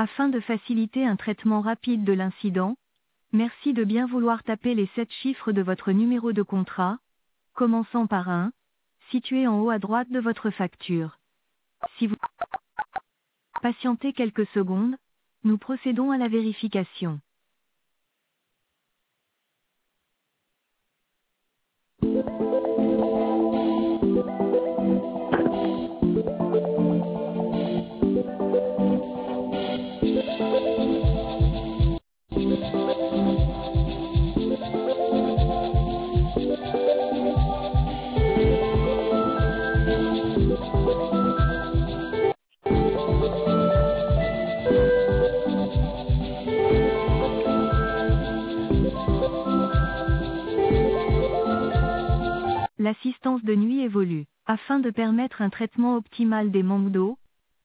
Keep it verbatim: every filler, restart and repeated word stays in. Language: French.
Afin de faciliter un traitement rapide de l'incident, merci de bien vouloir taper les sept chiffres de votre numéro de contrat, commençant par un, situé en haut à droite de votre facture. Si vous patientez quelques secondes, nous procédons à la vérification. L'assistance de nuit évolue. Afin de permettre un traitement optimal des manques d'eau,